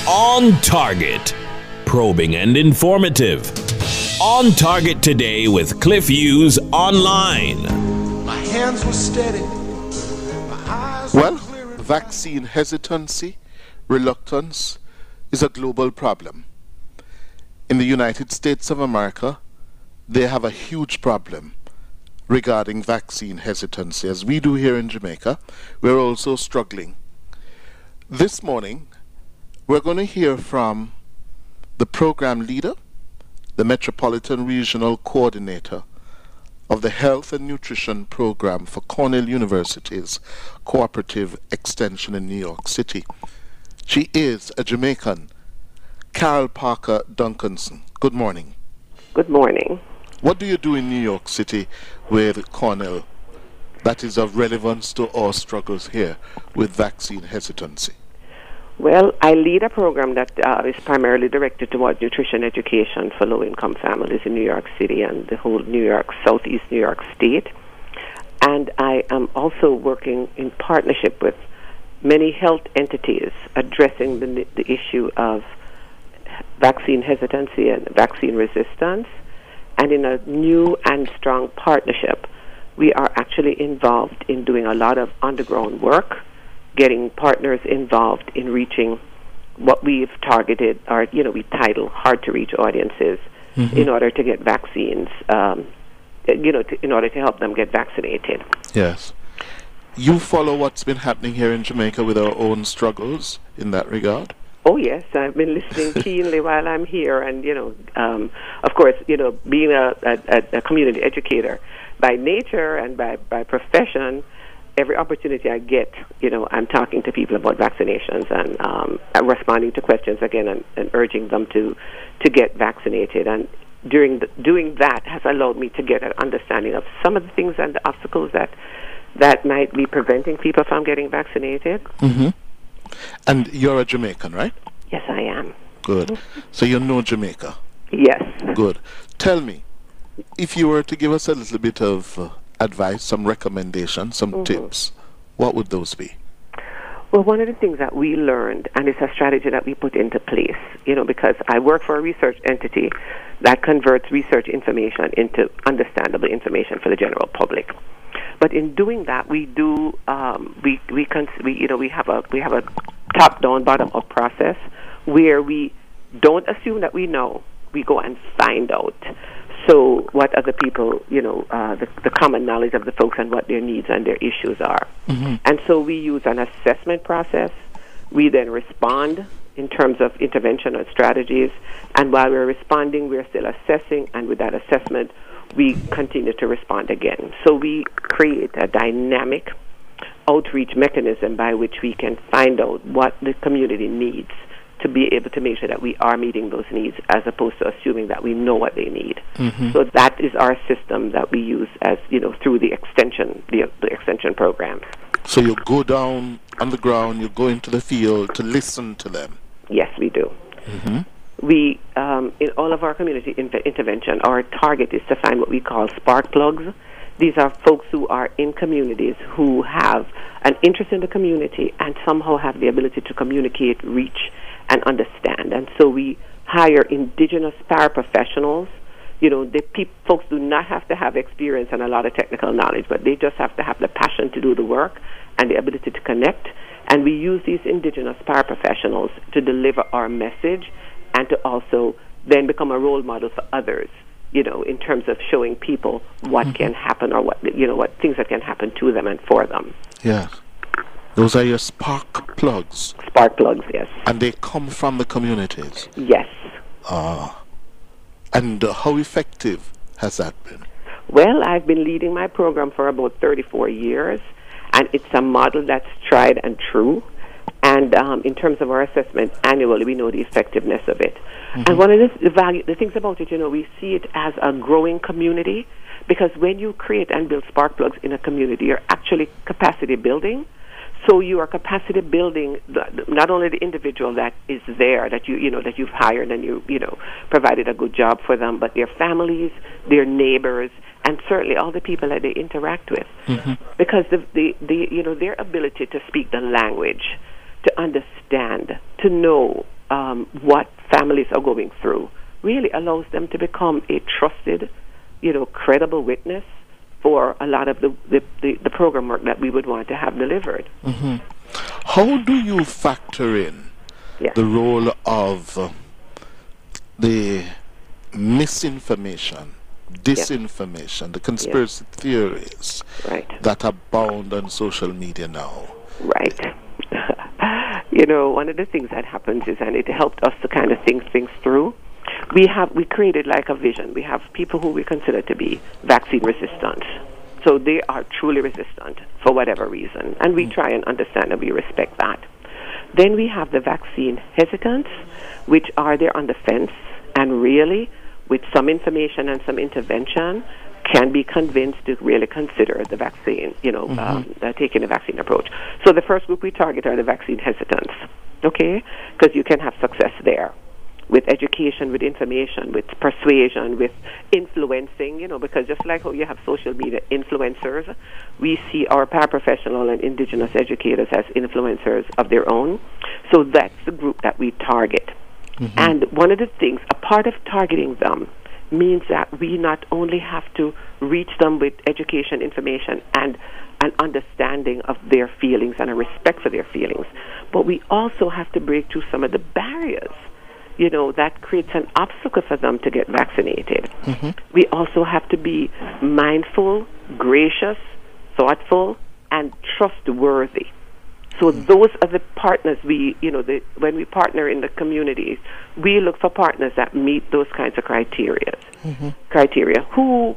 On Target. Probing and informative. On Target today with Cliff Hughes Online. My hands were steady. My eyes were clear. Vaccine hesitancy, reluctance is a global problem. In the United States of America, they have a huge problem regarding vaccine hesitancy. As we do here in Jamaica, we're also struggling. This morning, we're going to hear from the program leader, the Metropolitan Regional Coordinator of the Health and Nutrition Program for Cornell University's Cooperative Extension in New York City. She is a Jamaican, Carol Parker Duncanson. Good morning. Good morning. What do you do in New York City with Cornell that is of relevance to our struggles here with vaccine hesitancy? Well, I lead a program that is primarily directed towards nutrition education for low-income families in New York City and the whole Southeast New York State. And I am also working in partnership with many health entities addressing the issue of vaccine hesitancy and vaccine resistance. And in a new and strong partnership, we are actually involved in doing a lot of underground work, getting partners involved in reaching what we've targeted, or we title hard-to-reach audiences, in order to get vaccines, in order to help them get vaccinated. Yes. You follow what's been happening here in Jamaica with our own struggles in that regard? Oh, yes. I've been listening keenly while I'm here. And, of course, being a community educator by nature and by profession, every opportunity I get, I'm talking to people about vaccinations and I'm responding to questions again and urging them to get vaccinated. And doing that has allowed me to get an understanding of some of the things and the obstacles that might be preventing people from getting vaccinated. Mm-hmm. And you're a Jamaican, right? Yes, I am. Good. So you know Jamaica? Yes. Good. Tell me, if you were to give us a little bit of advice, some recommendations, some tips, what would those be? Well, one of the things that we learned, and it's a strategy that we put into place, because I work for a research entity that converts research information into understandable information for the general public. But in doing that, we do we have a top-down, bottom-up process where we don't assume that we know. We go and find out. So what other people, the common knowledge of the folks and what their needs and their issues are. Mm-hmm. And so we use an assessment process. We then respond in terms of intervention and strategies. And while we're responding, we're still assessing. And with that assessment, we continue to respond again. So we create a dynamic outreach mechanism by which we can find out what the community needs to be able to make sure that we are meeting those needs, as opposed to assuming that we know what they need. Mm-hmm. So that is our system that we use as through the extension programs. So you go down on the ground, you go into the field to listen to them. Yes, we do. Mm-hmm. We in all of our community intervention, our target is to find what we call spark plugs. These are folks who are in communities who have an interest in the community and somehow have the ability to communicate, reach, and understand. And so we hire indigenous paraprofessionals. Folks do not have to have experience and a lot of technical knowledge, but they just have to have the passion to do the work and the ability to connect. And we use these indigenous paraprofessionals to deliver our message and to also then become a role model for others, in terms of showing people what can happen or what things that can happen to them and for them. Yes. Those are your spark plugs. Spark plugs, yes. And they come from the communities? Yes. And how effective has that been? Well, I've been leading my program for about 34 years, and it's a model that's tried and true. And in terms of our assessment annually, we know the effectiveness of it. Mm-hmm. And one of the things about it, we see it as a growing community, because when you create and build spark plugs in a community, you're actually capacity building. So you are capacity building not only the individual that is there, that that you've hired and you provided a good job for them, but their families, their neighbors, and certainly all the people that they interact with, because their ability to speak the language, to understand, to know what families are going through really allows them to become a trusted, credible witness for a lot of the program work that we would want to have delivered. Mm-hmm. How do you factor in the role of the misinformation, disinformation, the conspiracy theories that abound on social media now? Right. One of the things that happens is, and it helped us to kind of think things through, we created like a vision. We have people who we consider to be vaccine resistant. So they are truly resistant for whatever reason, and we try and understand and we respect that. Then we have the vaccine hesitants, which are there on the fence, and really, with some information and some intervention, can be convinced to really consider the vaccine, taking the vaccine approach. So the first group we target are the vaccine hesitants, okay? Because you can have success there with education, with information, with persuasion, with influencing, because just like how you have social media influencers, we see our paraprofessional and indigenous educators as influencers of their own. So that's the group that we target. Mm-hmm. And one of the things, a part of targeting them means that we not only have to reach them with education, information, and an understanding of their feelings and a respect for their feelings, but we also have to break through some of the barriers, that creates an obstacle for them to get vaccinated. Mm-hmm. We also have to be mindful, gracious, thoughtful, and trustworthy. So those are the partners when we partner in the communities, we look for partners that meet those kinds of criteria. Mm-hmm. Who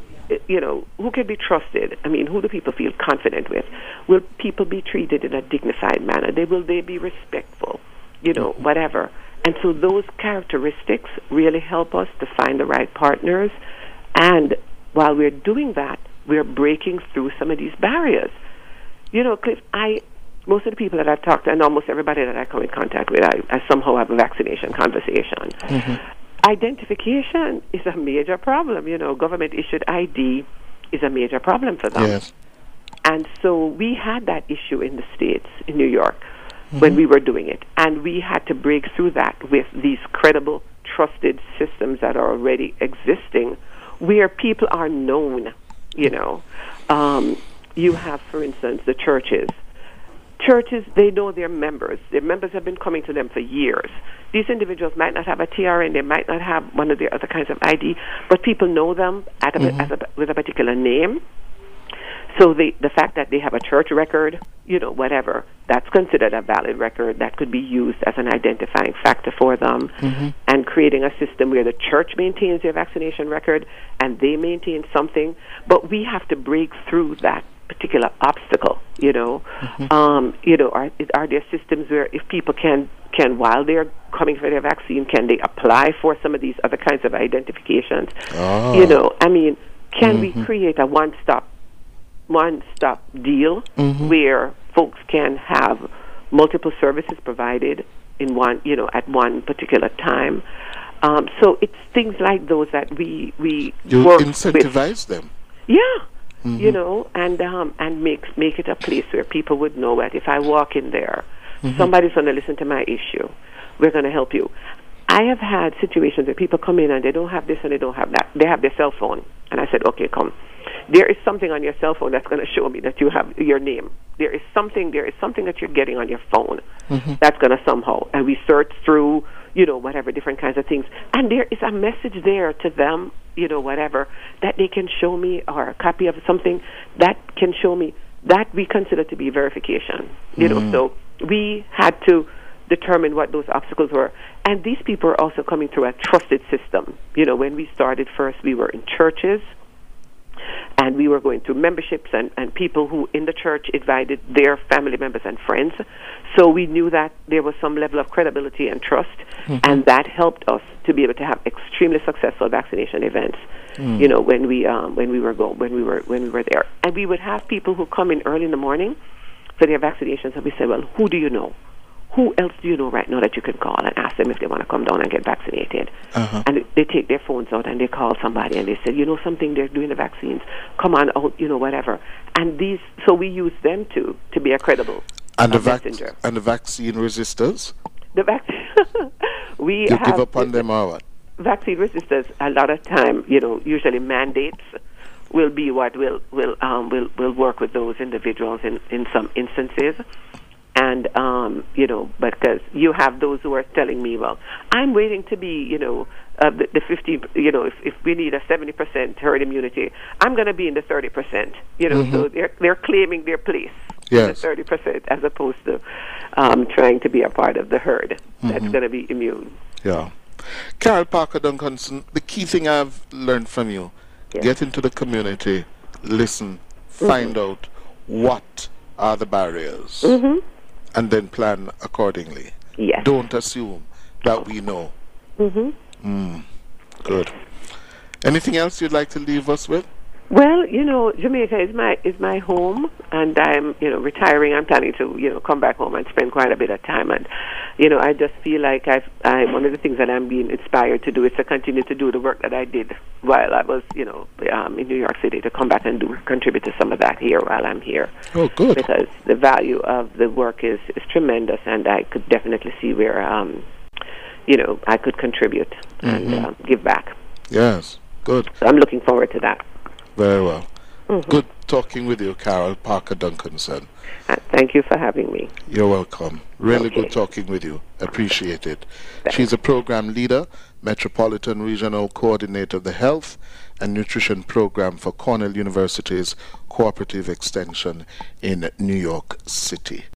can be trusted? I mean, who do people feel confident with? Will people be treated in a dignified manner? Will they be respectful? Whatever. And so those characteristics really help us to find the right partners. And while we're doing that, we're breaking through some of these barriers. Cliff, most of the people that I've talked to, and almost everybody that I come in contact with, I somehow have a vaccination conversation. Mm-hmm. Identification is a major problem. Government-issued ID is a major problem for them. Yes. And so we had that issue in the States, in New York, when we were doing it. And we had to break through that with these credible, trusted systems that are already existing, where people are known. You have, for instance, the churches. Churches, they know their members. Their members have been coming to them for years. These individuals might not have a TRN, they might not have one of the other kinds of ID, but people know them with a particular name. So the fact that they have a church record, whatever, that's considered a valid record that could be used as an identifying factor for them. Mm-hmm. And creating a system where the church maintains their vaccination record and they maintain something, but we have to break through that particular obstacle. Mm-hmm. Are there systems where if people can while they're coming for their vaccine, can they apply for some of these other kinds of identifications? Oh. Can we create a one-stop deal where folks can have multiple services provided in one, at one particular time? So it's things like those that we work incentivize them. Yeah. Mm-hmm. And make it a place where people would know that if I walk in there, somebody's going to listen to my issue. We're going to help you. I have had situations where people come in and they don't have this and they don't have that. They have their cell phone. And I said, okay, come. There is something on your cell phone that's going to show me that you have your name. There is something that you're getting on your phone that's going to somehow. And we search through, whatever, different kinds of things. And there is a message there to them, whatever, that they can show me, or a copy of something that can show me that we consider to be verification. So we had to determine what those obstacles were. And these people are also coming through a trusted system. When we started first, we were in churches, and we were going through memberships and people who in the church invited their family members and friends. So we knew that there was some level of credibility and trust, and that helped us to be able to have extremely successful vaccination events. When we were there, and we would have people who come in early in the morning for their vaccinations, and we say, well, who do you know? Who else do you know right now that you can call and ask them if they want to come down and get vaccinated? And they take their phones out and they call somebody and they say, something, they're doing the vaccines. Come on out, whatever. And so we use them to be a credible messenger. And the vaccine resistors? we You have give up on them or what? vaccine resistance. A lot of time, usually mandates will be what will work with those individuals in some instances. And, because you have those who are telling me, well, I'm waiting to be, the 50, if we need a 70% herd immunity, I'm going to be in the 30%, so they're claiming their place in the 30% as opposed to trying to be a part of the herd that's going to be immune. Yeah. Carol Parker Duncanson, the key thing I've learned from you, get into the community, listen, find out what are the barriers. And then plan accordingly. Yes. Don't assume that we know. Good. Anything else you'd like to leave us with? Well, Jamaica is my home, and I'm retiring. I'm planning to come back home and spend quite a bit of time. And I just feel like I one of the things that I'm being inspired to do is to continue to do the work that I did while I was in New York City, to come back and contribute to some of that here while I'm here. Oh, good. Because the value of the work is tremendous, and I could definitely see where I could contribute and give back. Yes, good. So I'm looking forward to that. Very well. Good talking with you, Carol Parker Duncanson. Thank you for having me. You're welcome. Really good talking with you. Appreciate it. Thanks. She's a program leader, Metropolitan Regional Coordinator of the Health and Nutrition Program for Cornell University's Cooperative Extension in New York City.